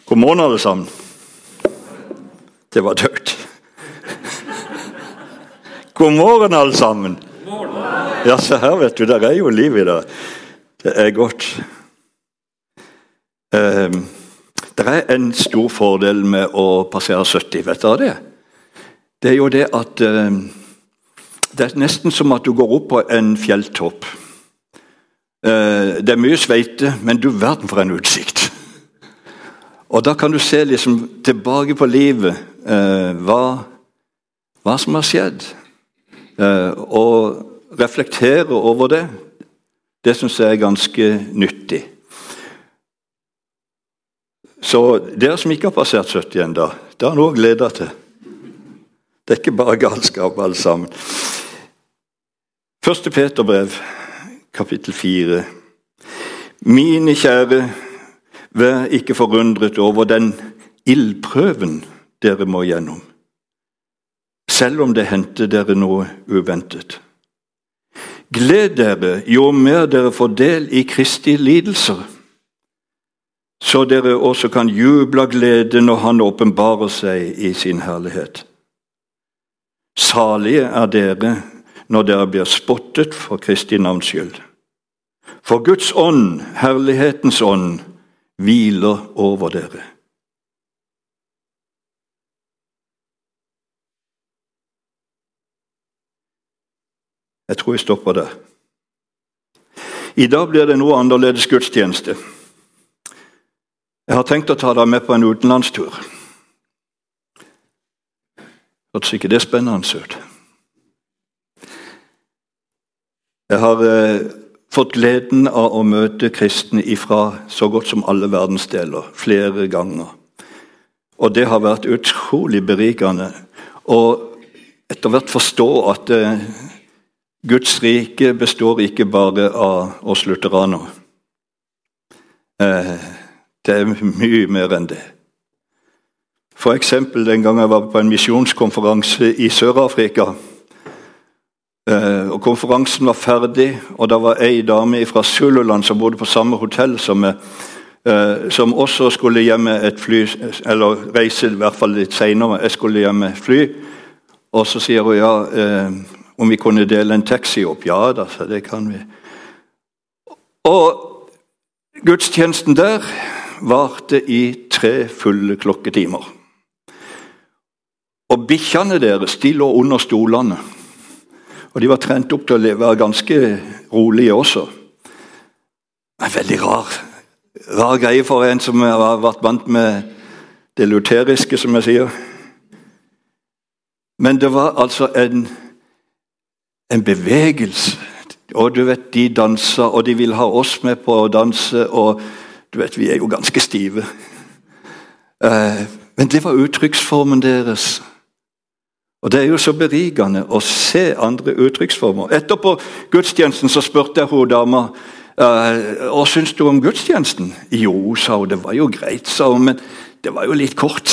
God morgen alle sammen. Det var dødt. God morgen alle sammen. Ja, se her vet du, der er jo liv i det. Det er godt. Det er en stor fordel med å passere 70, vet du det? Det er jo det at det er nesten som at du går opp på en fjelltopp. Det er mye sveite, men du verden for en utsikt. Og da kan du se liksom tilbake på livet, hva som har skjedd, og reflektere over det. Det synes jeg er ganske nyttig. Så dere som ikke har passert 70 enda, det har noe å glede til. Det er ikke bare galskap alle sammen. 1. Peterbrev, kapittel 4. Mine kjære, vær ikke forundret over den ildprøven dere må gjennom, selv om det hendte dere noe uventet. Gled dere jo mer dere får del i Kristi lidelser, så dere også kan juble av glede når han åpenbarer seg i sin herlighet. Salige er dere når dere blir spottet for Kristi navns skyld. For Guds ånd, herlighetens ånd, hviler over dere. Jeg tror jeg stopper der. I dag blir det noe annerledes gudstjeneste. Jeg har tenkt å ta deg med på en utenlandstur. Hørtes ikke det spennende ut? Jeg har fått gleden av å møte kristne ifra så godt som alle verdensdeler, flere ganger. Og det har vært utrolig berikende. Og etter hvert forstå at Guds rike består ikke bare av oss lutheraner. Det er mye mer enn det. For eksempel den gang jeg var på en misjonskonferanse i Sør-Afrika, og konferansen var ferdig, og da var en dame fra Zululand som bodde på samme hotell som meg, som også skulle hjem med et fly, eller reise i hvert fall litt senere. Jeg skulle hjem med fly, og så sier hun ja, om vi kunne dele en taxi opp. Ja da, så det kan vi. Og gudstjenesten der varte i 3 fulle klokketimer. Og bikkjene deres, de lå under stolene. Og de var trent opp til å være ganske rolige også. En veldig rar greie for en som har vært vant med det lutheriske, som jeg sier. Men det var altså en bevegelse. Og du vet, de danser, og de vil ha oss med på å danse, og du vet, vi er jo ganske stive. Men det var uttrykksformen deres. Og det er jo så berigende å se andre uttrykksformer. Etterpå gudstjenesten så spurte jeg hun dama, hva synes du om gudstjenesten? Jo, sa hun, det var jo greit, sa hun, men det var jo litt kort.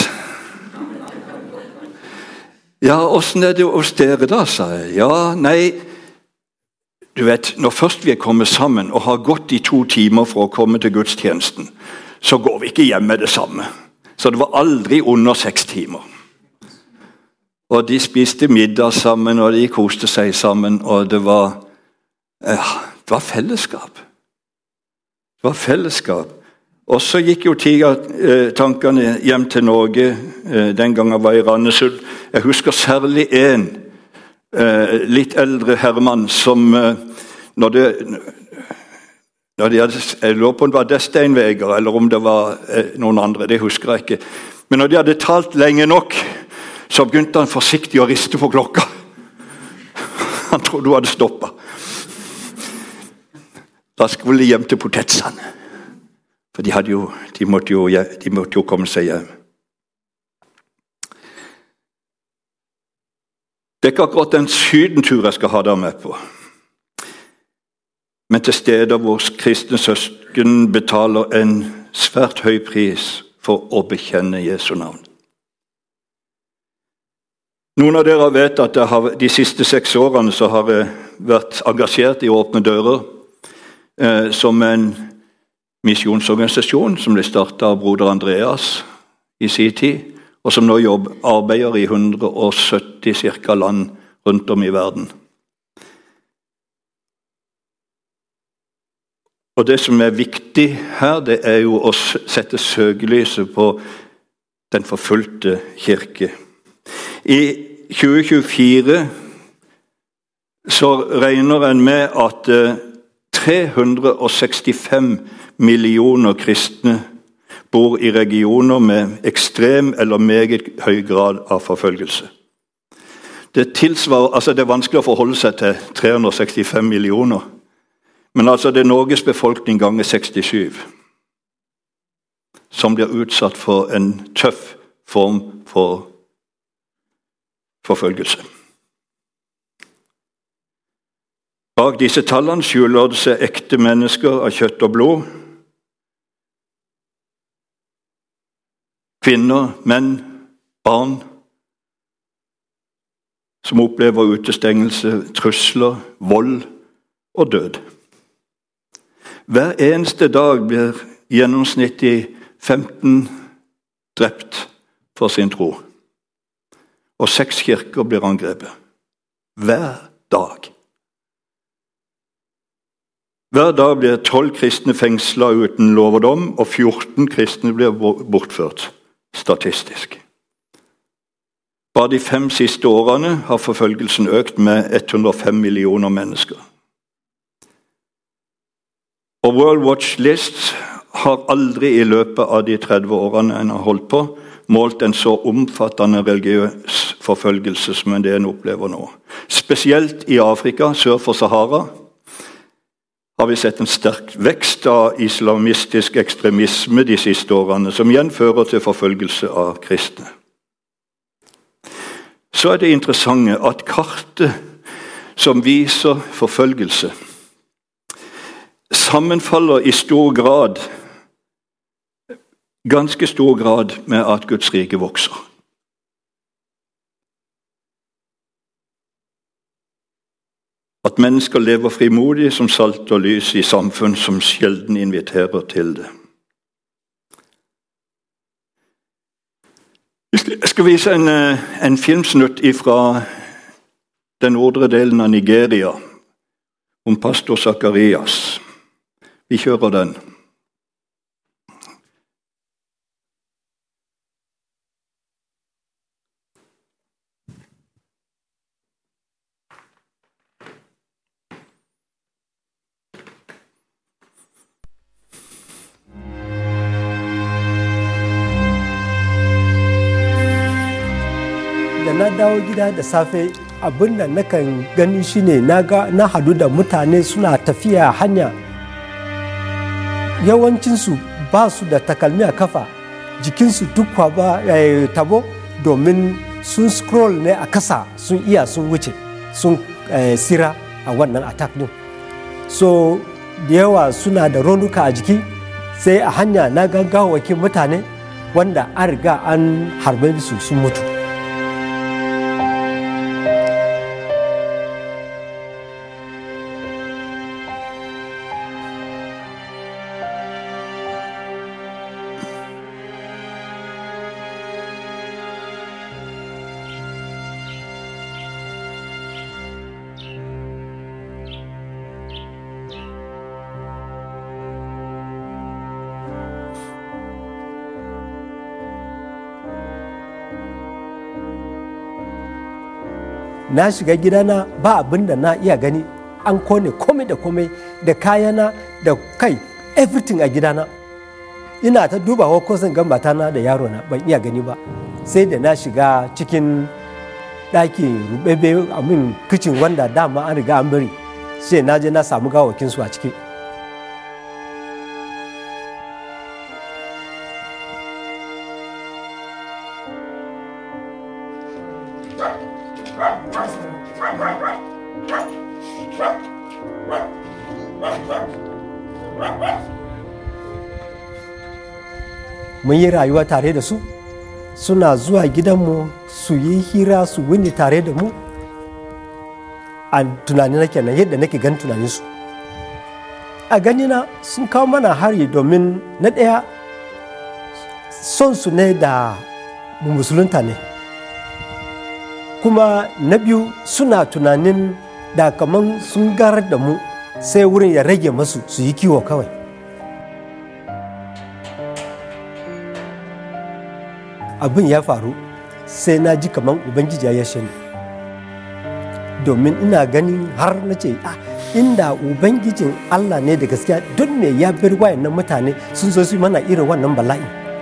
Ja, hvordan er det hos dere da, sa jeg. Ja, nei, du vet, når først vi er kommet sammen og har gått i 2 timer for å komme til gudstjenesten, så går vi ikke hjem med det samme. Så det var aldri under 6 timer. Og de spiste middag sammen, og de koste seg sammen, og det var fellesskap. Det var fellesskap. Og så gikk jo tankene hjem til Norge, den gangen jeg var i Randesund. Jeg husker særlig en litt eldre herremann som, jeg lurer på om det var Steinveger, eller om det var noen andre, det husker jeg ikke. Men når de hadde talt lenge nok, så begynte han forsiktig å riste på klokka. Han trodde hun hadde stoppet. Da skulle de hjem til potetsene. For de måtte jo komme seg hjem. Det er ikke akkurat en sydentur jeg skal ha der med på. Men til steder hvor kristne søsken betaler en svært høy pris for å bekjenne Jesu navn. Noen av dere vet at de siste 6 årene så har jeg vært engasjert i Åpne dører som en misjonsorganisasjon som ble startet av broder Andreas i sin tid, og som nå arbeider i 170 cirka land rundt om i verden. Og det som er viktig her, det er jo å sette søkelyset på den forfulgte kirke. I 2024 så regner en med at 365 millioner kristne bor i regioner med ekstrem eller meget høy grad av forfølgelse. Det er vanskelig å forholde seg til 365 millioner, men altså det er Norges befolkning ganger 67 som blir utsatt for en tøff form for forfølgelse. Bak disse tallene skjuler det seg ekte mennesker av kjøtt og blod. Kvinner, menn, barn som opplever utestengelse, trusler, vold og død. Hver eneste dag blir gjennomsnittlig 15 drept for sin tro, og 6 kirker blir angrepet. Hver dag. Hver dag blir 12 kristne fengslet uten lov og dom, og 14 kristne blir bortført, statistisk. Bare de 5 siste årene har forfølgelsen økt med 105 millioner mennesker. Og World Watch List har aldri i løpet av de 30 årene en har holdt på, målt en så omfattende religiøs forfølgelse som det en opplever nå. Spesielt i Afrika, sør for Sahara, har vi sett en sterk vekst av islamistisk ekstremisme de siste årene, som igjen fører til forfølgelse av kristne. Så er det interessante at kartet som viser forfølgelse, sammenfaller i stor grad, ganske stor grad, med at Guds rike vokser. At mennesker lever frimodig som salt og lys i samfunn som sjelden inviterer til det. Jeg skal vise en filmsnutt fra den nordre delen av Nigeria om pastor Zakarias. Vi kjører den. Da na dawo gida da safe, abin da nakan gani shine na hadu da mutane suna tafiya hanya. Yawancinsu ba su da takalmi a kafa, jikinsu duk ba tabo, domin sun scroll ne a kasa, sun iya sun wuce, sun sira a wannan attack din. So da yawa suna da raunuka a jiki, sai a hanya na gaggawakin mutane wanda an riga an harbe su sun mutu. Na shiga gidana ba abin da na iya gani, an kone komai da komai da kayana da kai, everything a gidana. Ina ta dubawa ko zan ga matana da yarona, ban iya gani ba. Sai da na shiga cikin ɗaki rubebe amin kicin wanda dama an riga an bari, sai na je na samu gawakinsu a ciki. Mun yi rayuwa tare da su, suna zuwa gidanmu su yi hira su wuni tare da mu. A tunani nake nan yadda nake gan tunaninsu. a ganina sun kawo mana hari domin na ɗaya son su ne da musulunta ne, kuma na biyu suna tunanin da kaman sun garar da mu sai wurin ya rage masu su yi kiwo kawai. Abin ya faru sai na ji kaman Ubangiji ya yashe ni, domin ina ganin har na ce inda Ubangijin Allah ne da gaskiya don me ya bar wayannan mutane sun zo su mana irin wannan bala'i.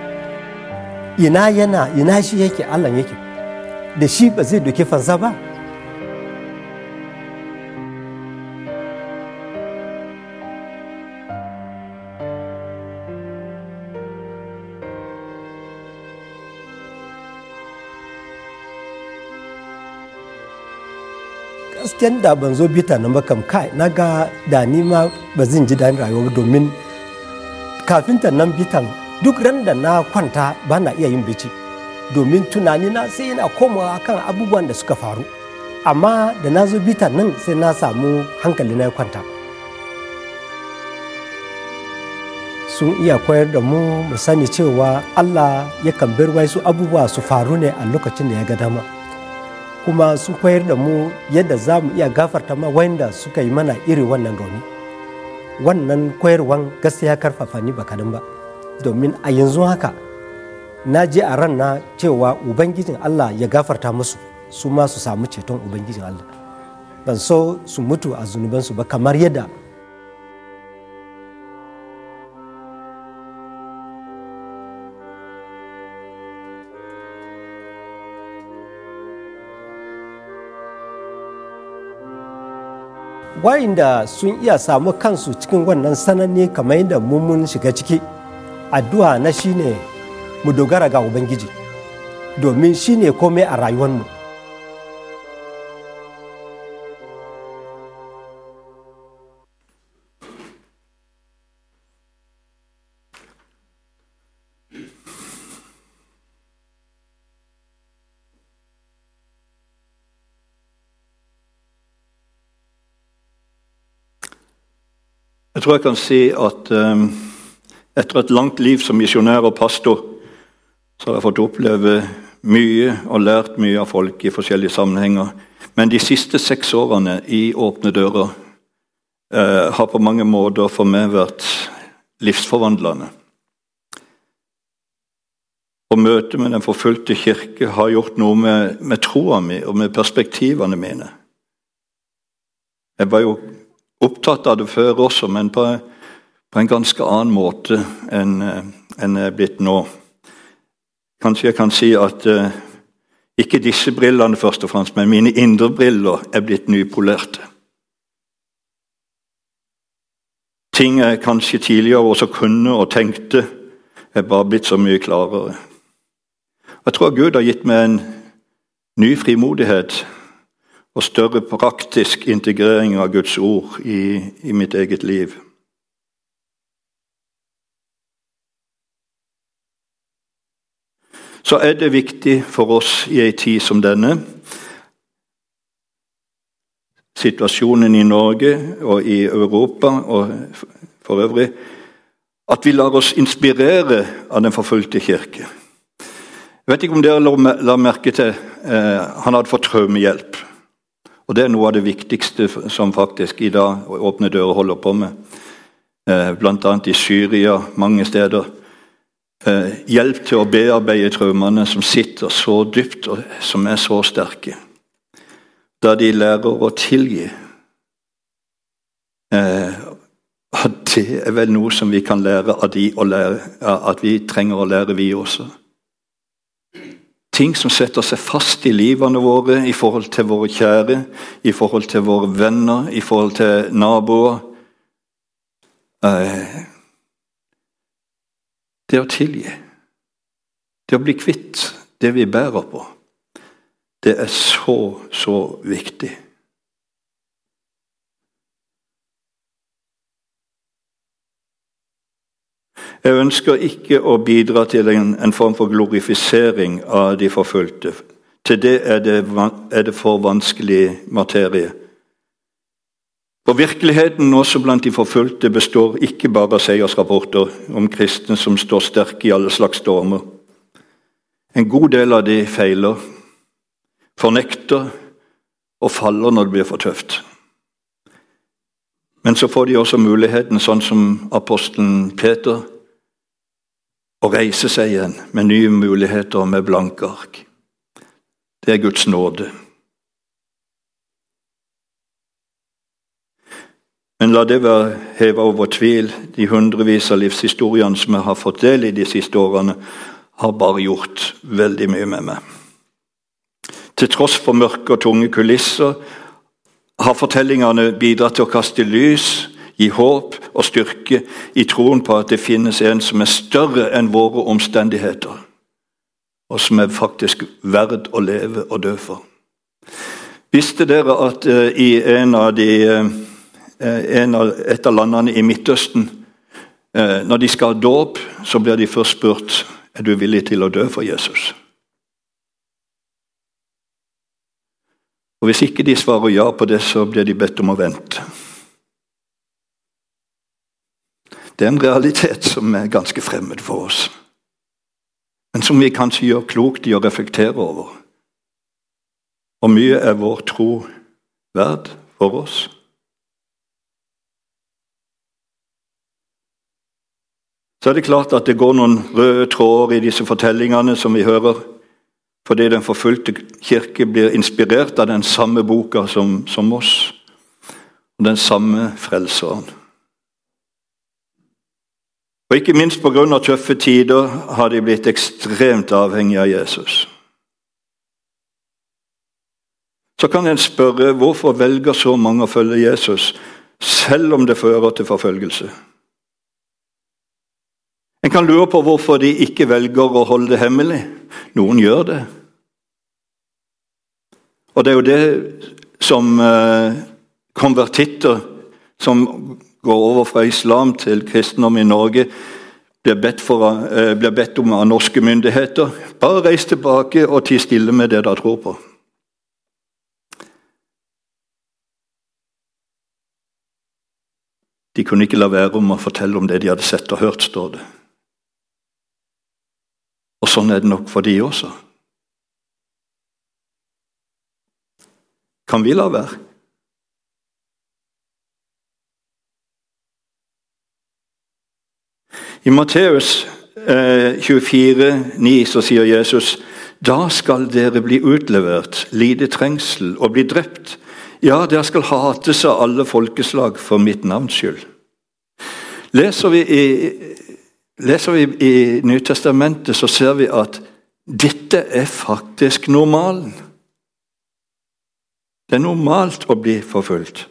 Ina shi yake, Allah yake da shi ba zai doke fansa ba. Gaskiyan da ban zo bita na makam kai na ga da ni ma ba zan ji daɗin rayuwa, domin kafin ta nan bitan duk ran da na kwanta ba na iya yin bacci, domin tunani na sai yana komawa kan abubuwan da suka faru. Amma da na zo bitan nan sai na samu hankali na ya kwanta. Sun iya koyar da mu sani cewa Allah yakan bar wasu abubuwa su faru ne a lokacin da ya ga dama. Kuma sun koyar da mu yadda za mu iya gafarta ma wanda suka yi mana iri wannan rauni. Wannan koyarwan gaskiya karfafa ni ba kadan ba, domin a yanzu haka na ji a ran na cewa Ubangijin Allah ya gafarta musu, su ma su samu ceton Ubangijin Allah. Ban so su mutu a zunubansu ba, kamar yadda wayanda sun iya samu kansu cikin wannan sananne kamar yadda mun shiga ciki. Addu'a na shine mu dogara ga Ubangiji, domin shine komai a rayuwarmu. Jeg tror jeg kan si at etter et langt liv som misjonær og pastor, så har jeg fått oppleve mye og lært mye av folk i forskjellige sammenhenger. Men de siste 6 årene i Åpne dører har på mange måter for meg vært livsforvandlende. Og møtet med den forfulgte kirke har gjort noe med troa mi og med perspektivene mine. Jeg var jo opptatt av det før også, men på en ganske annen måte enn jeg er blitt nå. Kanskje jeg kan si at ikke disse brillene først og fremst, men mine indre briller er blitt nypolerte. Ting jeg kanskje tidligere også kunne og tenkte er bare blitt så mye klarere. Jeg tror Gud har gitt meg en ny frimodighet og større praktisk integrering av Guds ord i mitt eget liv. Så er det viktig for oss i en tid som denne, situasjonen i Norge og i Europa og for øvrig, at vi lar oss inspirere av den forfulgte kirke. Jeg vet ikke om dere la merke til, han hadde fått traumehjelp. Og det er noe av det viktigste som faktisk i dag Åpne dører holder på med. Blant annet i Syria, mange steder. Hjelp til å bearbeide traumene som sitter så dypt og som er så sterke. Da de lærer å tilgi. At det er vel noe som vi kan lære av de, og at vi trenger å lære vi også. Ting som setter seg fast i livene våre, i forhold til våre kjære, i forhold til våre venner, i forhold til naboer. Det å tilgi, det å bli kvitt det vi bærer på, det er så viktig. Jeg ønsker ikke å bidra til en form for glorifisering av de forfulgte. Til det er det for vanskelig materie. For virkeligheten også blant de forfulgte består ikke bare av seiersrapporter om kristne som står sterke i alle slags stormer. En god del av de feiler, fornekter og faller når det blir for tøft. Men så får de også muligheten, sånn som apostelen Peter, å reise seg igjen med nye muligheter og med blanke ark. Det er Guds nåde. Men la det være hevet over tvil. De hundrevis av livshistoriene som jeg har fått del i de siste årene, har bare gjort veldig mye med meg. Til tross for mørke og tunge kulisser har fortellingene bidratt til å kaste lys, gi håp og styrke i troen på at det finnes en som er større enn våre omstendigheter, og som er faktisk verd å leve og dø for. Visste dere at i et av landene i Midtøsten, når de skal ha dåp, så blir de først spurt: er du villig til å dø for Jesus? Og hvis ikke de svarer ja på det, så blir de bedt om å vente. Det er en realitet som er ganske fremmed for oss, men som vi kanskje gjør klokt i å reflektere over. Og mye er vår tro verd for oss. Så er det klart at det går noen røde tråder i disse fortellingene som vi hører, fordi den forfulgte kirke blir inspirert av den samme boka som oss, og den samme frelseren. Og ikke minst på grunn av tøffe tider har de blitt ekstremt avhengige av Jesus. Så kan en spørre, hvorfor velger så mange å følge Jesus, selv om det fører til forfølgelse? En kan lure på hvorfor de ikke velger å holde det hemmelig. Noen gjør det. Og det er jo det som konvertitter som går over fra islam til kristendom i Norge, blir bedt om av norske myndigheter. Bare reis tilbake og ti stille med det dere tror på. De kunne ikke la være om å fortelle om det de hadde sett og hørt, står det. Og sånn er det nok for de også. Kan vi la være? I Matteus 24,9 så sier Jesus: da skal dere bli utlevert, lide trengsel og bli drept. Ja, dere skal hates av alle folkeslag for mitt navns skyld. Leser vi i Nytestamentet, så ser vi at dette er faktisk normalen. Det er normalt å bli forfulgt.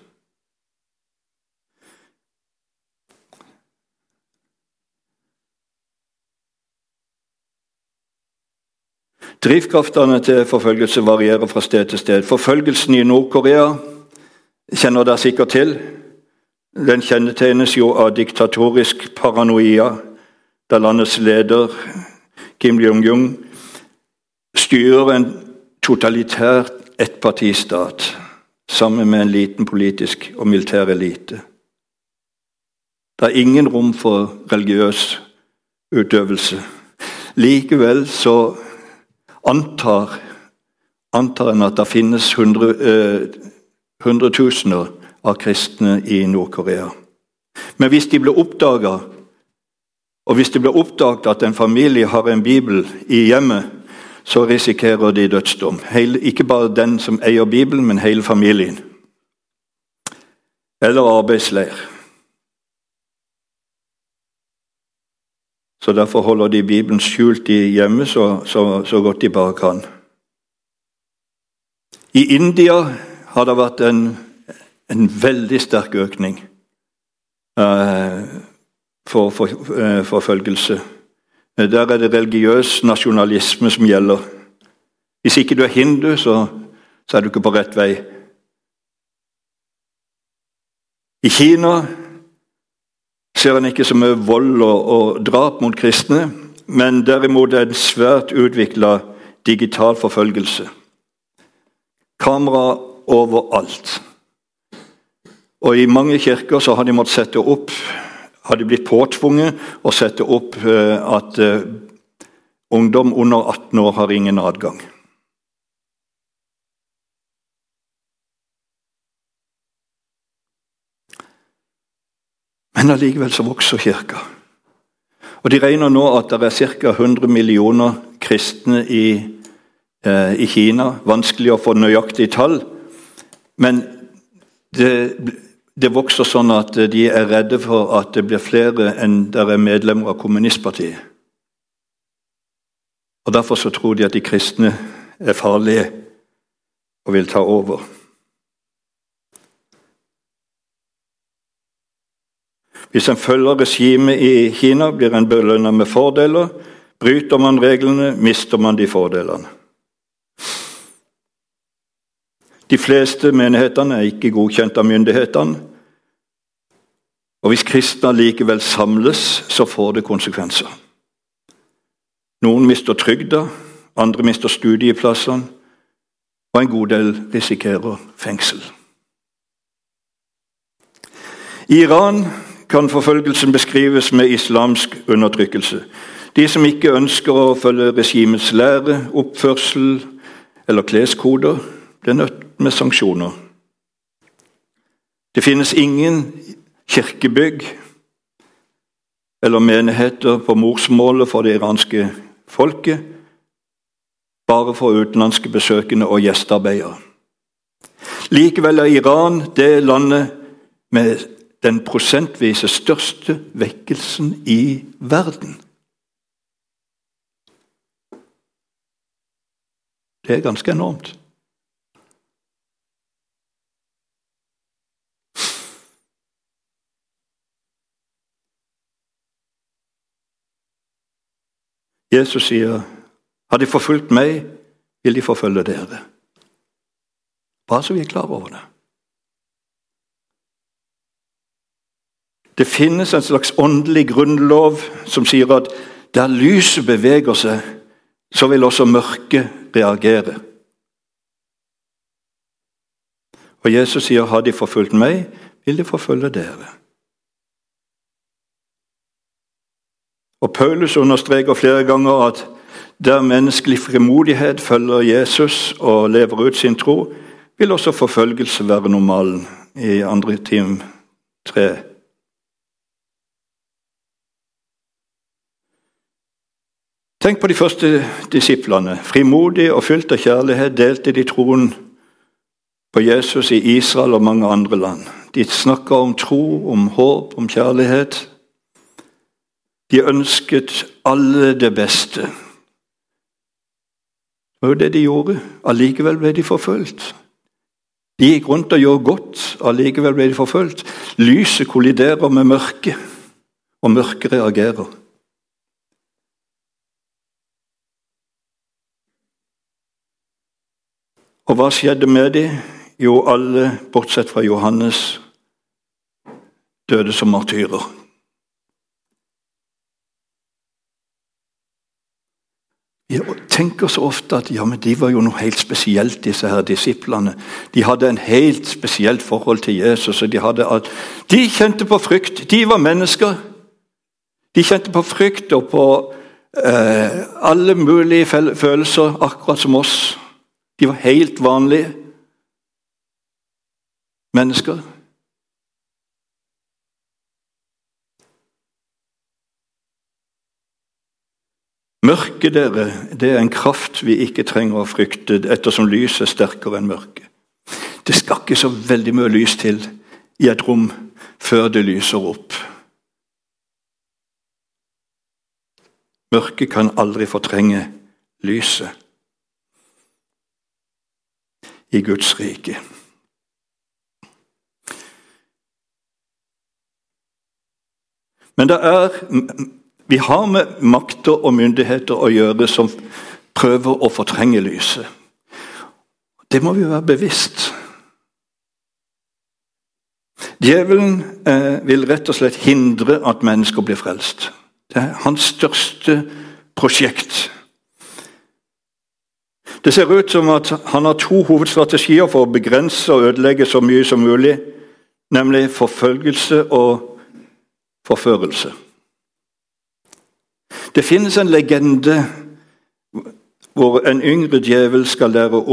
Drivkraftene til forfølgelse varierer fra sted til sted. Forfølgelsen i Nord-Korea kjenner dere sikkert til. Den kjennetegnes jo av diktatorisk paranoia, der landets leder, Kim Jong-un, styrer en totalitær ettpartistat sammen med en liten politisk og militær elite. Det er ingen rom for religiøs utøvelse. Likevel så antar en at det finnes hundretusener av kristne i Nord-Korea. Men hvis de blir oppdaget, og hvis det blir oppdaget at en familie har en bibel i hjemmet, så risikerer de dødsdom. Ikke bare den som eier Bibelen, men hele familien. Eller arbeidsleir. Så derfor holder de Bibelen skjult i hjemmet så godt de bare kan. I India har det vært en veldig sterk økning for forfølgelse. Der er det religiøs nasjonalisme som gjelder. Hvis ikke du er hindu, så er du ikke på rett vei. I Kina ser en ikke så mye vold og drap mot kristne, men derimot er det en svært utviklet digital forfølgelse. Kamera overalt. Og i mange kirker så har de måttet sette opp, har de blitt påtvunget å sette opp at ungdom under 18 år har ingen adgang. Men allikevel så vokser kirka. Og de regner nå at det er ca. 100 millioner kristne i Kina. Vanskelig å få nøyaktig tall, men det vokser sånn at de er redde for at det blir flere enn der er medlemmer av kommunistpartiet. Og derfor så tror de at de kristne er farlige og vil ta over. Hvis en følger regimet i Kina, blir en belønnet med fordeler. Bryter man reglene, mister man de fordelene. De fleste menighetene er ikke godkjent av myndighetene. Og hvis kristne likevel samles, så får det konsekvenser. Noen mister trygda, andre mister studieplassene, og en god del risikerer fengsel. I Iran kan forfølgelsen beskrives med islamsk undertrykkelse. De som ikke ønsker å følge regimets lære, oppførsel eller kleskoder, blir nødt med sanksjoner. Det finnes ingen kirkebygg eller menigheter på morsmålet for det iranske folket, bare for utenlandske besøkende og gjestearbeidere. Likevel er Iran det landet med den prosentvise største vekkelsen i verden. Det er ganske enormt. Jesus sier, har de forfulgt meg, vil de forfølge dere. Bare så vi er klar over det. Det finnes en slags åndelig grunnlov som sier at der lyset beveger seg, så vil også mørket reagere. Og Jesus sier, har de forfulgt meg, vil de forfølge dere. Og Paulus understreker flere ganger at der menneskelig frimodighet følger Jesus og lever ut sin tro, vil også forfølgelse være normalen i 2. Tim 3. Tenk på de første disiplene. Frimodige og fylt av kjærlighet delte de troen på Jesus i Israel og mange andre land. De snakket om tro, om håp, om kjærlighet. De ønsket alle det beste. Det var jo det de gjorde. Allikevel ble de forfølgt. De gikk rundt og gjorde godt, allikevel ble de forfølgt. Lyset kolliderer med mørket, og mørket reagerer. Og hva skjedde med dem? Jo, alle, bortsett fra Johannes, døde som martyrer. Vi tenker så ofte at ja, men de var jo noe helt spesielt, disse her disiplene. De hadde en helt spesielt forhold til Jesus. Og de kjente på frykt. De var mennesker. De kjente på frykt og på alle mulige følelser, akkurat som oss. De var helt vanlige mennesker. Mørket, dere, det er en kraft vi ikke trenger å frykte, ettersom lyset er sterkere enn mørket. Det skal ikke så veldig mye lys til i et rom før det lyser opp. Mørket kan aldri fortrenge lyset i Guds rike. Men vi har med makter og myndigheter å gjøre som prøver å fortrenge lyset. Det må vi være bevisst. Djevelen vil rett og slett hindre at mennesker blir frelst. Det er hans største prosjekt. Det ser ut som at han har 2 hovedstrategier for å begrense og ødelegge så mye som mulig nemlig forfølgelse og forførelse. Det finnes en legende hvor en yngre djevel skal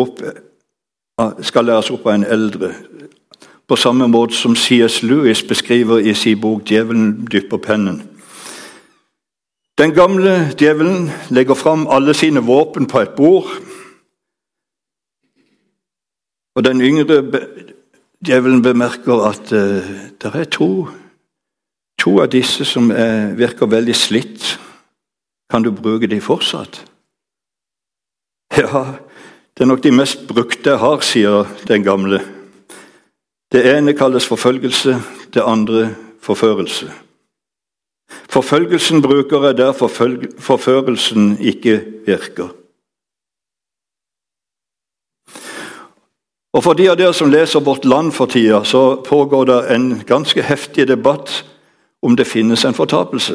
læres opp av en eldre, på samme måte som C.S. Lewis beskriver i sin bok «Djevelen dypper pennen». Den gamle djevelen legger fram alle sine våpen på et bord, og den yngre djevelen bemerker at det er to av disse som virker veldig slitt. Kan du bruke de fortsatt? Ja, det er nok de mest brukte jeg har, sier den gamle. Det ene kalles forfølgelse, det andre forførelse. Forfølgelsen bruker jeg der forførelsen ikke virker. Og for de av dere som leser Vårt Land for tida, så pågår det en ganske heftig debatt om det finnes en fortapelse.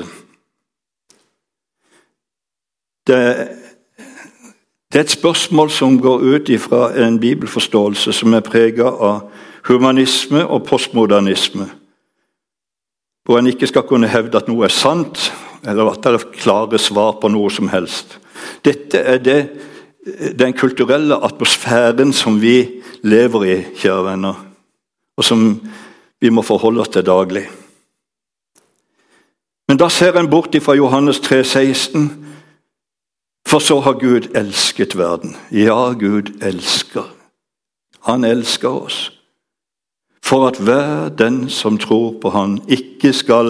Det er et spørsmål som går ut fra en bibelforståelse som er preget av humanisme og postmodernisme, hvor en ikke skal kunne hevde at noe er sant, eller at det er klare svar på noe som helst. Dette er den kulturelle atmosfæren som vi lever i, kjære venner, og som vi må forholde oss til daglig. Men da ser en bort fra Johannes 3,16, for så har Gud elsket verden. Ja, Gud elsker. Han elsker oss. For at hver den som tror på han ikke skal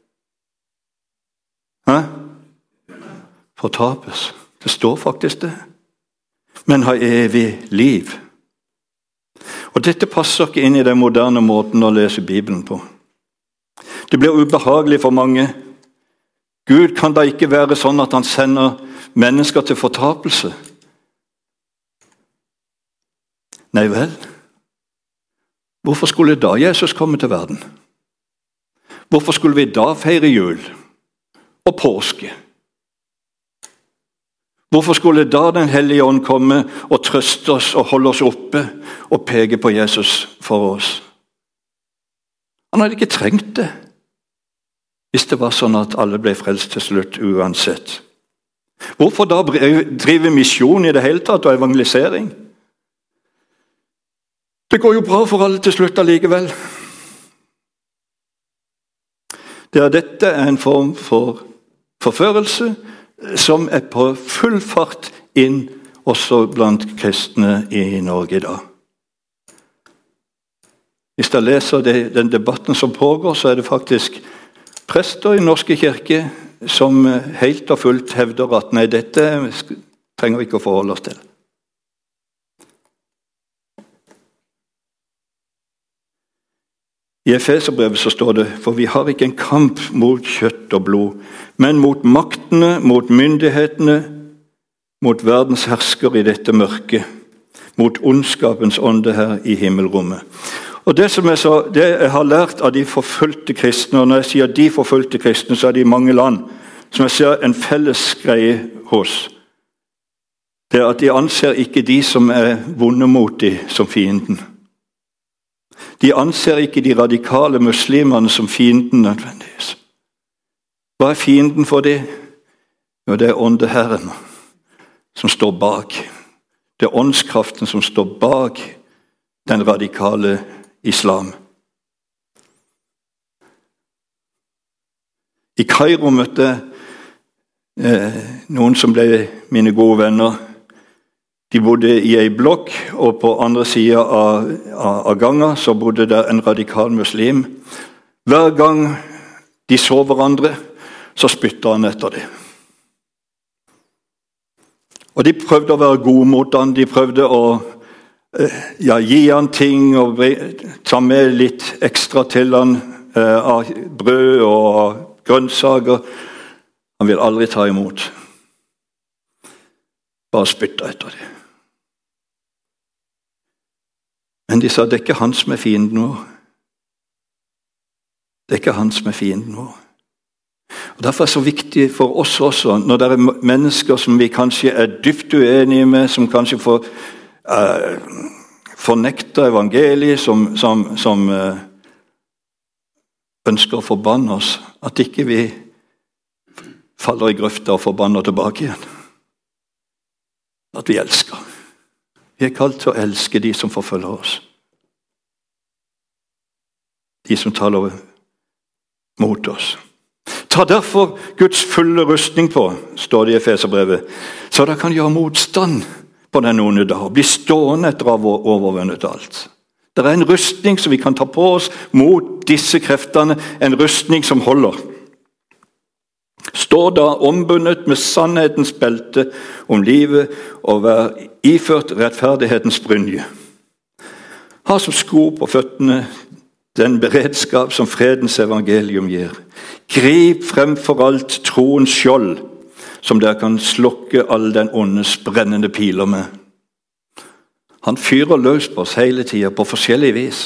fortapes. Det står faktisk det. Men ha evig liv. Og dette passer ikke inn i den moderne måten å lese Bibelen på. Det blir ubehagelig for mange. Gud kan da ikke være sånn at han sender mennesker til fortapelse. Nei vel. Hvorfor skulle da Jesus komme til verden? Hvorfor skulle vi da feire jul og påske? Hvorfor skulle da Den hellige ånd komme og trøste oss og holde oss oppe og peke på Jesus for oss? Han hadde ikke trengt det, hvis det var sånn at alle ble frelst til slutt uansett. Hvorfor da drive misjon i det hele tatt og evangelisering? Det går jo bra for alle til slutt allikevel. Dette er en form for forførelse som er på full fart inn også blant kristne i Norge i dag. Hvis jeg leser den debatten som pågår, så er det faktisk prester i Norske kirke som helt og fullt hevder at nei, dette trenger vi ikke å forholde oss til. I Efeserbrevet så står det, for vi har ikke en kamp mot kjøtt og blod, men mot maktene, mot myndighetene, mot verdens hersker i dette mørket, mot ondskapens ånde her i himmelrommet. Og det jeg har lært av de forfulgte kristne, og når jeg sier de forfulgte kristne, så er det i mange land, som jeg ser en felles greie hos, det er at de anser ikke de som er vonde mot de som fienden. De anser ikke de radikale muslimene som fienden nødvendigvis. Hva er fienden for dem? Jo, det er åndeherren som står bak. Det er åndskraften som står bak den radikale islam. I Kairo møtte noen som ble mine gode venner. De bodde i en blokk, og på andre siden av gangen så bodde der en radikal muslim. Hver gang de så hverandre, så spyttet han etter dem. Og de prøvde å være gode mot han, de prøvde å gi han ting og ta med litt ekstra til han av brød og grønnsaker. Han vil aldri ta imot. Bare spytte etter dem. Men de sa, det er ikke han som er fienden vår. Det er ikke han som er fienden vår. Og derfor er det så viktig for oss også, når det er mennesker som vi kanskje er dypt uenige med, som kanskje fornekter evangeliet, som ønsker å forbanne oss, at ikke vi faller i grøfta og forbanner tilbake igjen. At vi elsker. Vi er kalt til å elske de som forfølger oss. De som taler mot oss. Ta derfor Guds fulle rustning på, står det i Efeserbrevet, så dere kan gjøre motstand på den onde dag, og bli stående etter å ha overvunnet alt. Det er en rustning som vi kan ta på oss mot disse kreftene, en rustning som holder. Stå da ombundet med sannhetens belte om livet og vær iført rettferdighetens brynje. Ha som sko på føttene den beredskap som fredens evangelium gir. Grip fremfor alt troens skjold, som dere kan slokke all den ondes brennende piler med. Han fyrer løs på oss hele tiden på forskjellige vis.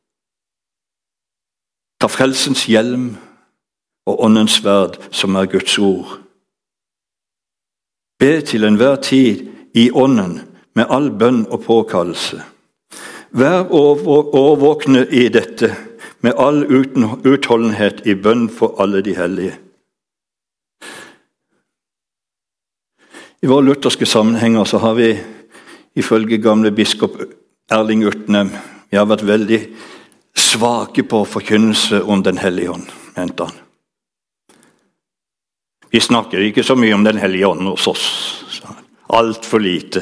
Ta frelsens hjelm og åndens sverd, som er Guds ord. Be til enhver tid i ånden med all bønn og påkallelse. Vær årvåkne i dette med all utholdenhet i bønn for alle de hellige. I våre lutherske sammenhenger så har vi, ifølge gamle biskop Erling Utnem, vi har vært veldig svake på forkynnelse om den hellige ånd, mente han. Vi snakker ikke så mye om den hellige ånd hos oss. Alt for lite.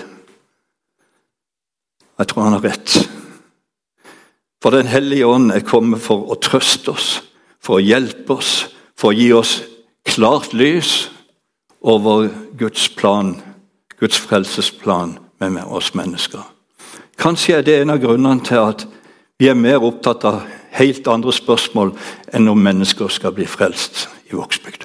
Jeg tror han har rett. For den hellige ånd er kommet for å trøste oss, for å hjelpe oss, for å gi oss klart lys over Guds plan, Guds frelsesplan med oss mennesker. Kanskje er det en av grunnene til at vi er mer opptatt av helt andre spørsmål enn om mennesker skal bli frelst i Vågsbygd.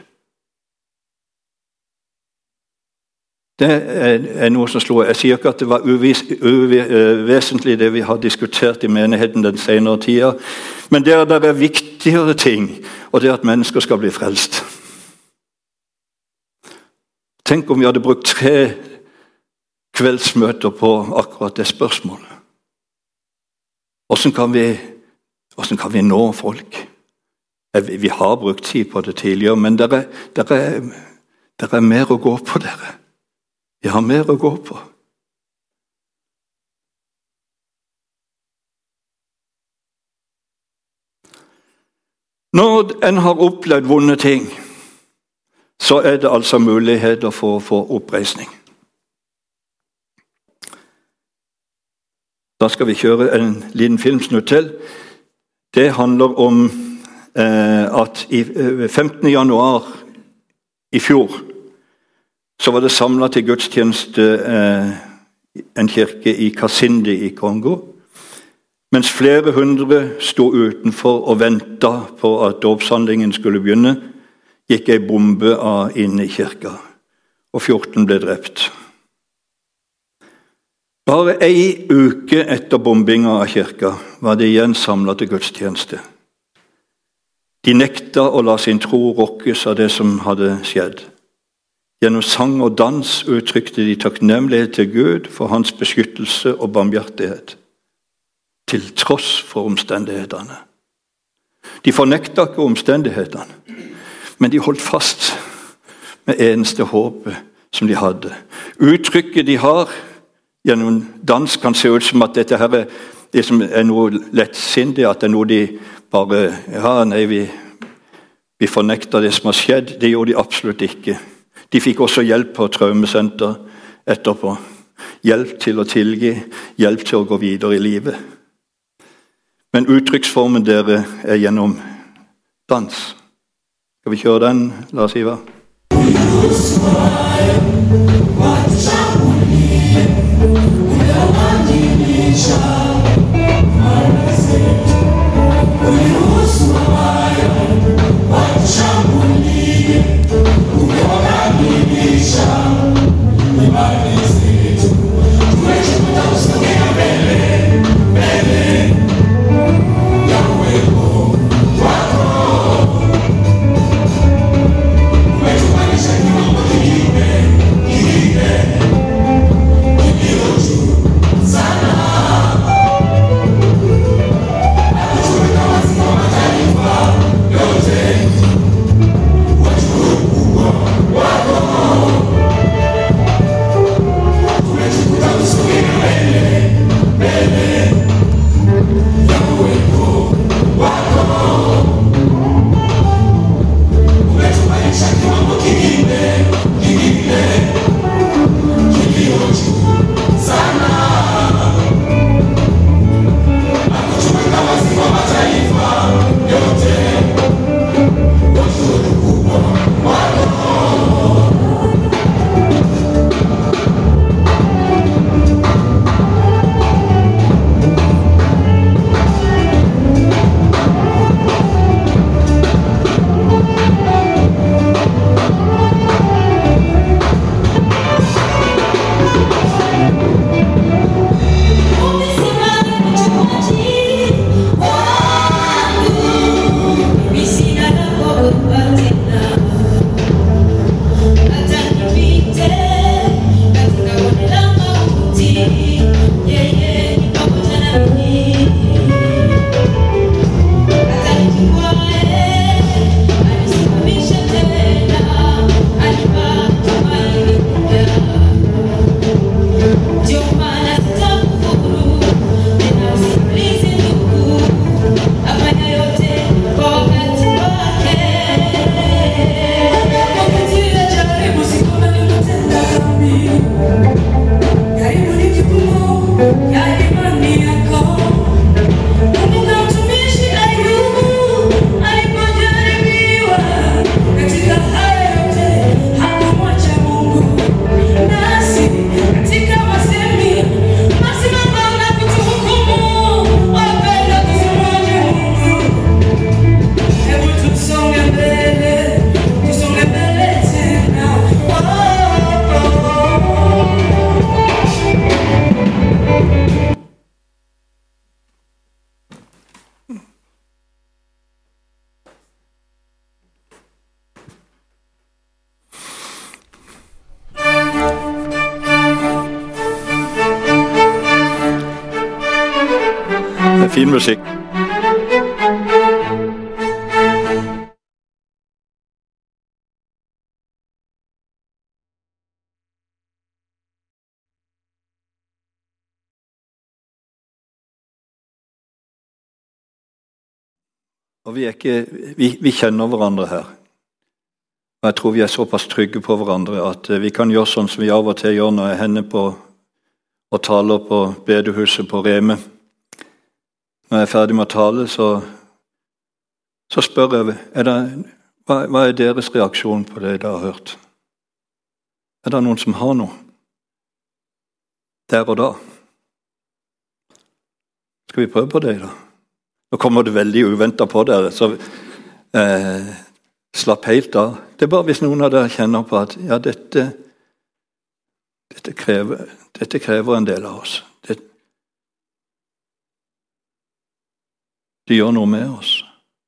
Det er noe som slår. Jeg sier ikke at det var uvesentlig det vi har diskutert i menigheten den senere tida, men det er viktigere ting, og det er at mennesker skal bli frelst. Tenk om vi hadde brukt 3 kveldsmøter på akkurat det spørsmålet. Hvordan kan vi nå folk? Vi har brukt tid på det tidligere, men det er mer å gå på, dere. Vi har mer å gå på. Når en har opplevd vonde ting, så er det altså muligheter for å få oppreisning. Da skal vi kjøre en liten filmsnutt til. Det handler om at 15. januar i fjor så var det samlet til gudstjeneste en kirke i Kasindi i Kongo, mens flere hundre sto utenfor og ventet på at dåpshandlingen skulle begynne, gikk en bombe inn i kirka, og 14 ble drept. Bare en uke etter bombinga av kirka var det igjen samlet til gudstjeneste. De nekta å la sin tro rokkes av det som hadde skjedd. Gjennom sang og dans uttrykte de takknemlighet til Gud for hans beskyttelse og barmhjertighet, til tross for omstendighetene. De fornekta ikke omstendighetene, men de holdt fast med eneste håpet som de hadde. Uttrykket de har gjennom dans kan se ut som at dette her er det som er noe lettsindig, at det er noe de bare vi fornekter det som har skjedd. Det gjorde de absolutt ikke. De fikk også hjelp på traumesenter etterpå. Hjelp til å tilgi, hjelp til å gå videre i livet. Men uttrykksformen dere er gjennom dans. Skal vi kjøre den, Lars Ivar? Fin musikk. Og vi kjenner hverandre her. Og jeg tror vi er såpass trygge på hverandre at vi kan gjøre sånn som vi av og til gjør når jeg hender på og taler på bedehuset på Reme. Når jeg er ferdig med å tale, så spør jeg, hva er deres reaksjon på det dere har hørt? Er det noen som har noe? Der og da. Skal vi prøve på det da? Nå kommer det veldig uventet på dere, så slapp helt av. Det er bare hvis noen av dere kjenner på at ja, dette krever en del av oss. Det gjør noe med oss.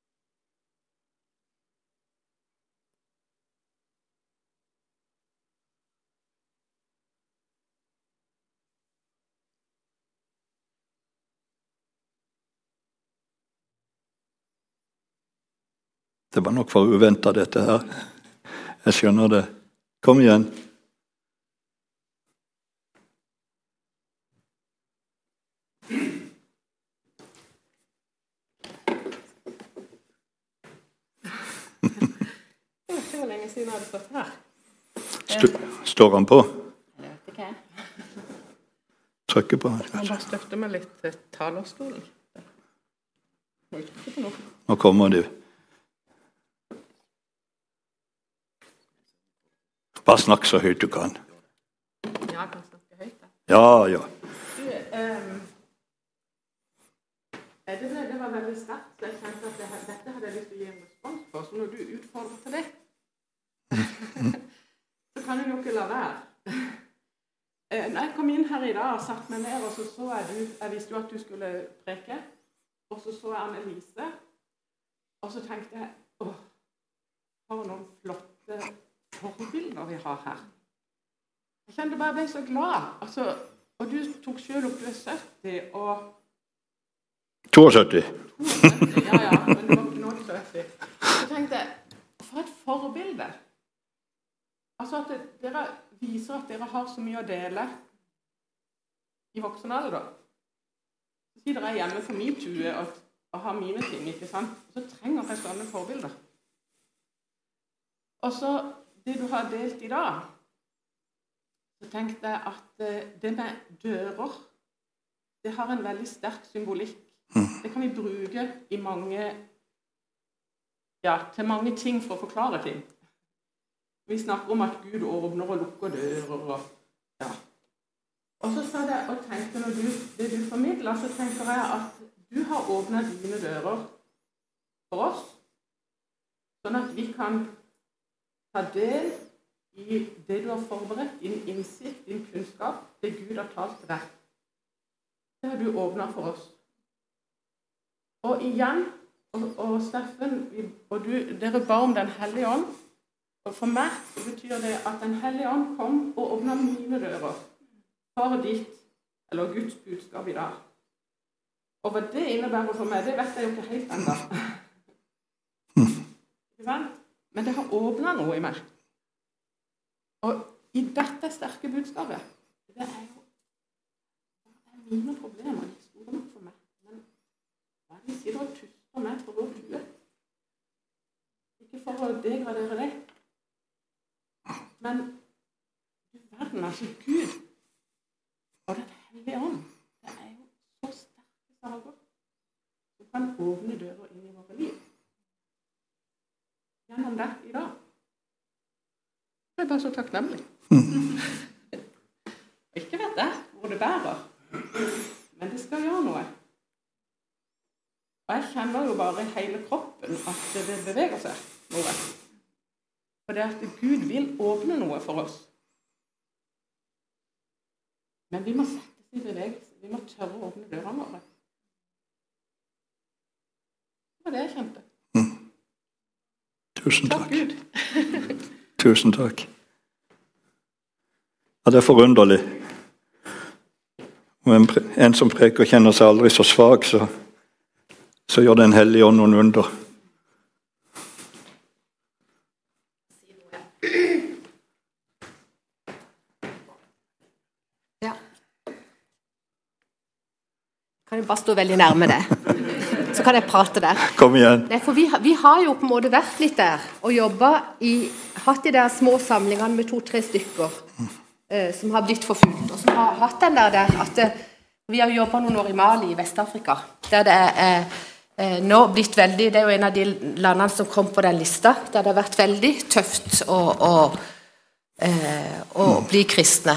Det var nok for uventet dette her. Jeg skjønner det. Kom igjen. Hvor lenge siden har du stått her? Står han på? Jeg vet ikke. Trykker på han, Jeg må kanskje. bare støtte meg litt til talerstolen. Nå kommer de. Bare snakk så høyt du kan. Ja, jeg kan snakke høyt da. Ja. Det var veldig sterkt, så jeg kjente at dette hadde jeg lyst til å gi en respons på. Så når du utfordrer til det, så kan jeg jo ikke la være. Når jeg kom inn her i dag og satt meg ned, og så jeg visste jo at du skulle preke, og så jeg Annelise, og så tenkte jeg, for noen flotte forbilder vi har her. Jeg kjente bare jeg ble så glad. Altså, og du tok selv opp, du er 70, og 72. Ja, men det var ikke noe 70. Så tenkte jeg, for et forbilde. Altså at dere viser at dere har så mye å dele i voksen alder. Så sier dere hjemme for min tue og har mine ting, ikke sant? Og så trenger jeg sånne forbilder. Og så det du har delt i dag, så tenkte jeg at det med dører, det har en veldig sterk symbolikk. Det kan vi bruke i til mange ting for å forklare ting. Vi snakker om at Gud åpner og lukker dører. Og så sa jeg og tenkte, når det du formidler, så tenker jeg at du har åpnet dine dører for oss, sånn at vi kan ta del i det du har forberedt, din innsikt, din kunnskap, det Gud har talt til deg. Det har du åpnet for oss. Og igjen, og Steffen, og dere ba om Den hellige ånd, og for meg så betyr det at Den hellige ånd kom og åpnet mine dører for ditt, eller Guds budskap i dag. Og hva det innebærer for meg, det vet jeg jo ikke helt enda. Ikke sant? Men det har åpnet noe i meg. Og i dette sterke budskapet, det er jo mine problemer, de store nok for meg. Men hva de sier og tuster meg for å due? Ikke for å degradere det. Men du verden, altså Gud og Den hellige ånd, det er jo så sterke saker som kan åpne dører inn i våre liv. Gjennom det i dag. Jeg er bare så takknemlig. Ikke vet jeg hvor det bærer, men det skal gjøre noe. Og jeg kjenner jo bare i hele kroppen at det beveger seg noe. For det at Gud vil åpne noe for oss. Men vi må settes i bevegelse. Vi må tørre å åpne dørene våre. Det var det jeg kjente. Tusen takk. Takk Gud. Tusen takk. Ja, det er forunderlig. Om en som preker kjenner seg aldri så svak, så gjør Den hellige ånd noen under. Ja. Kan jeg bare stå veldig nærme det? Så kan jeg prate der. Kom igjen. Nei, for vi har jo på en måte vært litt der og hatt de der små samlingene med 2-3 stykker som har blitt forfulgt, og som har hatt den der at vi har jobbet noen år i Mali i Vest-Afrika, der det er nå blitt veldig, det er jo en av de landene som kom på den lista, der det har vært veldig tøft å bli kristne.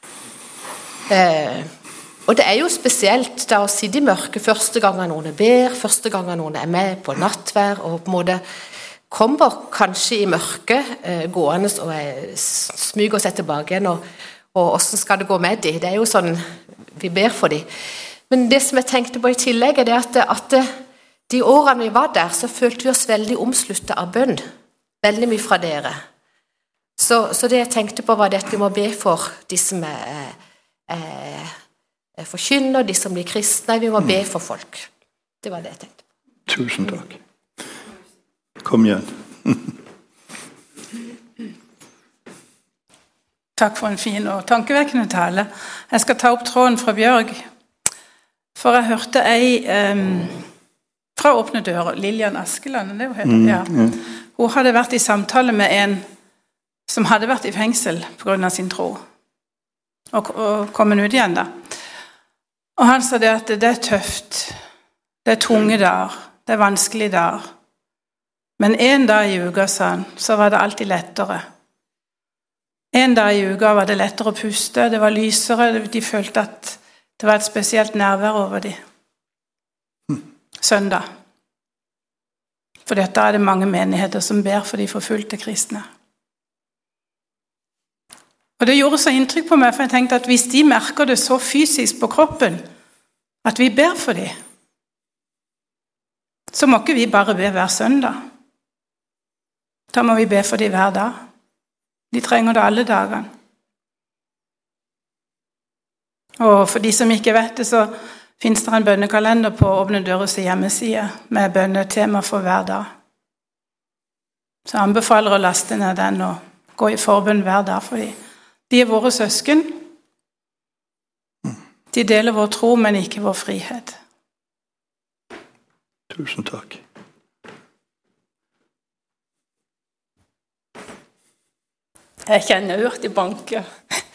Og det er jo spesielt da å sitte i mørket første gangen noen ber, første gangen noen er med på nattvær, og på en måte kommer kanskje i mørket, gående og smyger seg tilbake igjen, og hvordan skal det gå med dem? Det er jo sånn, vi ber for dem. Men det som jeg tenkte på i tillegg, er det at de årene vi var der, så følte vi oss veldig omsluttet av bønn. Veldig mye fra dere. Så det jeg tenkte på var det at vi må be for de som forkynner, de som blir kristne, vi må be for folk. Det var det jeg tenkte. Tusen takk. Kom igjen. Takk for en fin og tankevekkende tale. Jeg skal ta opp tråden fra Bjørg. For jeg hørte fra Åpne dører, Lillian Askeland, det heter, ja. Hun hadde vært i samtale med en som hadde vært i fengsel på grunn av sin tro. Og kommet ut igjen da. Og han sa det at det er tøft, det er tunge dager, det er vanskelige dager. Men en dag i uka, sa han, så var det alltid lettere. En dag i uka var det lettere å puste, det var lysere, de følte at det var et spesielt nærvær over dem. Søndag. For da er det mange menigheter som ber for de forfulgte kristne. Og det gjorde så inntrykk på meg, for jeg tenkte at hvis de merker det så fysisk på kroppen, at vi ber for dem, så må ikke vi bare be hver søndag. Da må vi be for dem hver dag. De trenger det alle dagene. Og for de som ikke vet det, så finnes det en bønnekalender på Åpne døres hjemmeside med bønnetema for hver dag. Så jeg anbefaler å laste ned den og gå i forbønn hver dag for dem. De er våre søsken. De deler vår tro, men ikke vår frihet. Tusen takk. Jeg kjenner jo at de banker.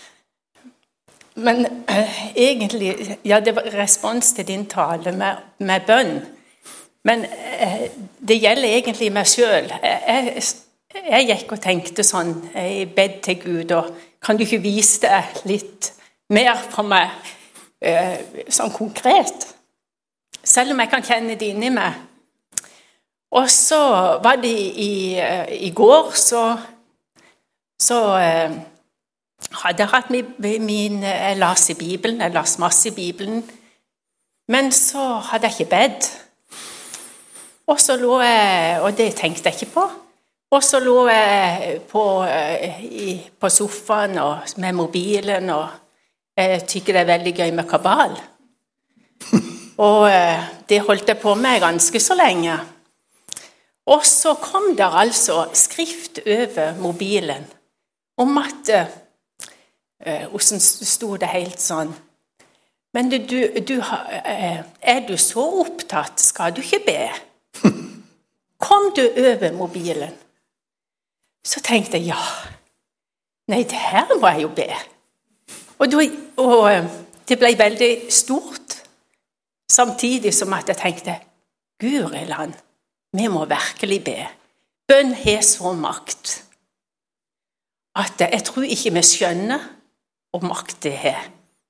Men egentlig, ja, det var respons til din tale med bønn. Men det gjelder egentlig meg selv. Jeg gikk og tenkte sånn, jeg bedt til Gud, og kan du ikke vise det litt mer for meg, sånn konkret? Selv om jeg kan kjenne det inni meg. Og så var det i går, så så hadde jeg hatt jeg las i Bibelen, jeg las masse i Bibelen, men så hadde jeg ikke bedt. Og så lå jeg, og det tenkte jeg ikke på, og så lå jeg på sofaen og med mobilen, og jeg tykker det er veldig gøy med kabal. Og det holdt jeg på med ganske så lenge. Og så kom det altså skrift over mobilen om at, hvordan stod det helt sånn, men er du så opptatt, skal du ikke be? Kom du over mobilen? Så tenkte jeg, nei, det her må jeg jo be. Og det ble veldig stort, samtidig som at jeg tenkte, Guri land, vi må virkelig be. Bønn har så makt, at jeg tror ikke vi skjønner hvor makt det har.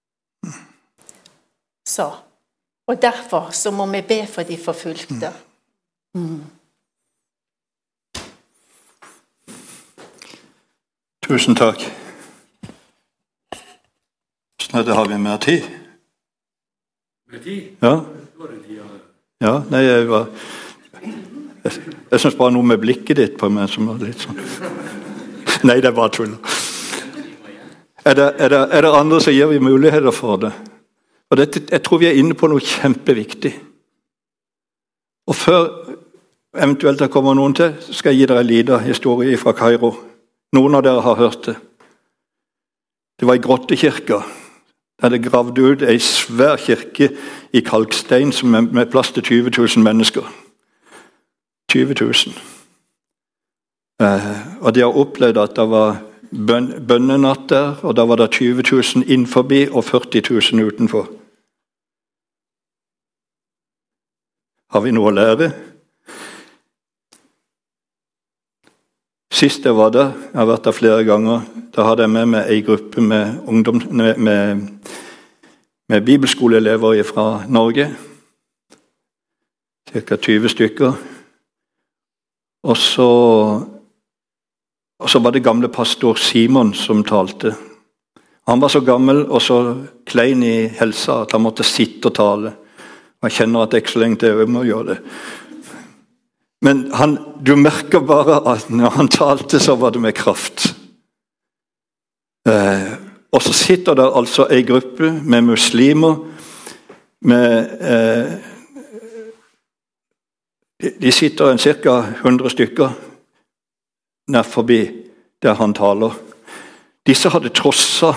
Så, og derfor så må vi be for de forfulgte. Tusen takk. Snart har vi mer tid. Mer tid? Ja. Ja, nei, jeg synes bare noe med blikket ditt på meg som var litt sånn. Nei, det er bare tull. Er det andre som gir vi muligheter for det? Og jeg tror vi er inne på noe kjempeviktig. Og før eventuelt det kommer noen til, skal jeg gi dere en liten historie fra Kairo. Noen av dere har hørt det. Det var i grottekirka. Der det gravde ut en svær kirke i kalkstein som med plass til 20 000 mennesker. 20 000. Og de har opplevd at det var bønnenatt der, og da var det 20 000 innforbi og 40 000 utenfor. Har vi noe å lære? Sist jeg var der, jeg har vært der flere ganger, da hadde jeg med meg en gruppe med bibelskoleelever fra Norge, ca. 20 stykker. Og så var det gamle pastor Simon som talte. Han var så gammel og så klein i helsa at han måtte sitte og tale. Jeg kjenner at det ikke så lenge til jeg må gjøre det. Men du merker bare at når han talte, så var det med kraft. Og så sitter der altså en gruppe med muslimer, de sitter en cirka 100 stykker nær forbi der han taler. Disse hadde trosset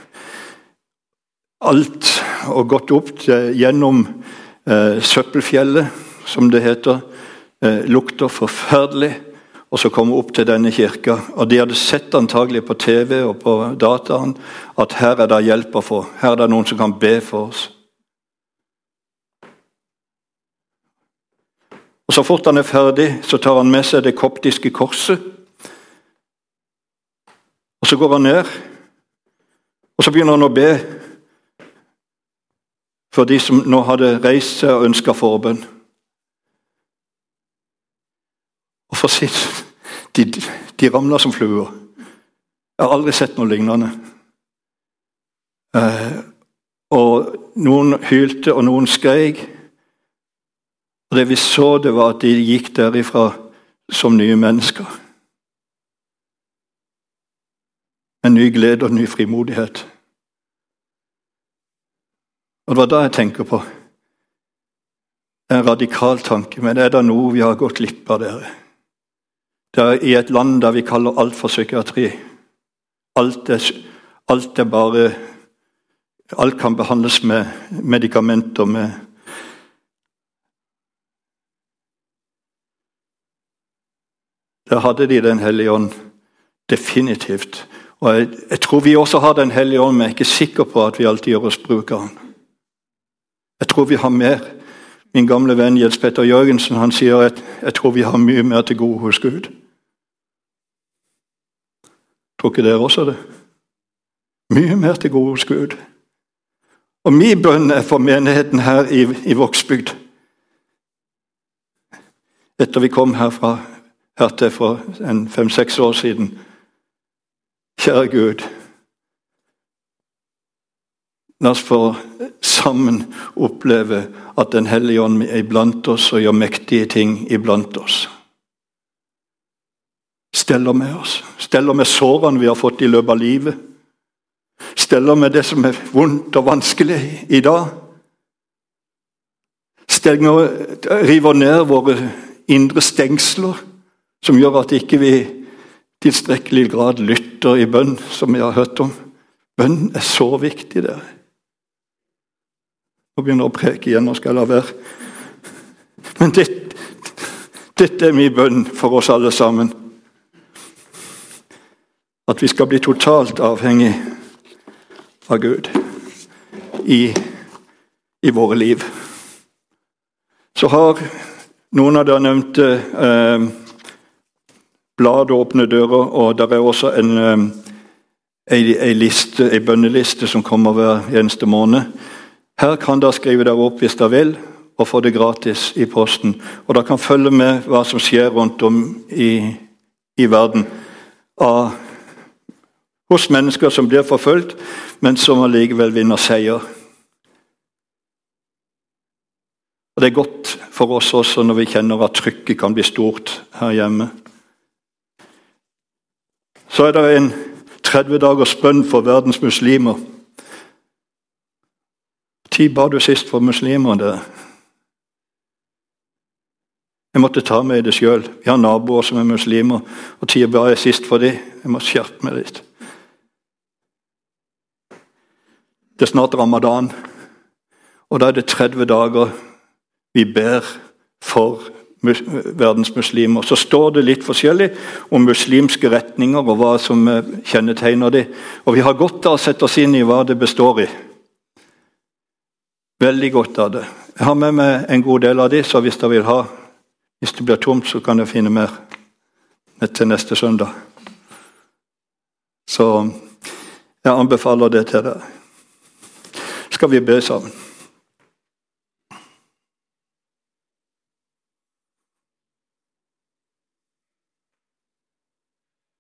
alt og gått opp gjennom søppelfjellet, som det heter, lukter forferdelig, og så kom opp til denne kirka. Og de hadde sett antagelig på TV og på dataen at her er det hjelp å få. Her er det noen som kan be for oss. Og så fort han er ferdig, så tar han med seg det koptiske korset. Og så går han ned, og så begynner han å be for de som nå hadde reist seg og ønsket forbønn. Og for sitt, de ramler som fluer. Jeg har aldri sett noe lignende. Og noen hylte, og noen skrek. Og det vi så, det var at de gikk derifra som nye mennesker. En ny glede og ny frimodighet. Og det var da jeg tenker på. En radikal tanke, men er det noe vi har gått glipp av dere? Det er i et land der vi kaller alt for psykiatri. Alt er bare, alt kan behandles med medikamenter, Der hadde de Den hellige ånd, definitivt. Og jeg tror vi også har Den hellige ånd, men jeg er ikke sikker på at vi alltid gjør oss bruk av den. Jeg tror vi har mer. Min gamle venn Jens Petter Jørgensen, han sier at jeg tror vi har mye mer til gode hos Gud. Tror ikke dere også det? Mye mer til gode hos Gud. Og min bønn er for menigheten her i Vågsbygd. Etter vi kom hertil for 5-6 år siden, Kjære Gud, la oss få sammen oppleve at Den hellige ånd er iblant oss og gjør mektige ting iblant oss. Steller med oss. Steller med sårene vi har fått i løpet av livet. Steller med det som er vondt og vanskelig i dag. River ned våre indre stengsler, som gjør at ikke vi i tilstrekkelig grad lytter i bønn, som vi har hørt om. Bønn er så viktig der. Nå begynner jeg å preke igjen, nå skal jeg la være. Men dette er min bønn for oss alle sammen. At vi skal bli totalt avhengig av Gud i våre liv. Så har noen av dere nevnt blad og åpne dører, og der er også en bønneliste som kommer hver eneste måned. Her kan dere skrive dere opp hvis dere vil, og få det gratis i posten. Og dere kan følge med hva som skjer rundt om i verden hos mennesker som blir forfølgt, men som allikevel vinner seier. Og det er godt for oss også når vi kjenner at trykket kan bli stort her hjemme. Så er det en 30 dagers bønn for verdens muslimer. Når ba du sist for muslimer der? Jeg måtte ta meg i det selv. Vi har naboer som er muslimer, og når ba jeg sist for dem? Jeg må skjerpe meg litt. Det er snart Ramadan, og da er det 30 dager vi ber for verdens muslimer. Så står det litt forskjellig om muslimske retninger og hva som kjennetegner det. Og vi har godt av å sette oss inn i hva det består i. Veldig godt av det. Jeg har med meg en god del av det, så hvis det blir tomt, så kan jeg finne mer til neste søndag. Så jeg anbefaler det til deg. Skal vi be sammen?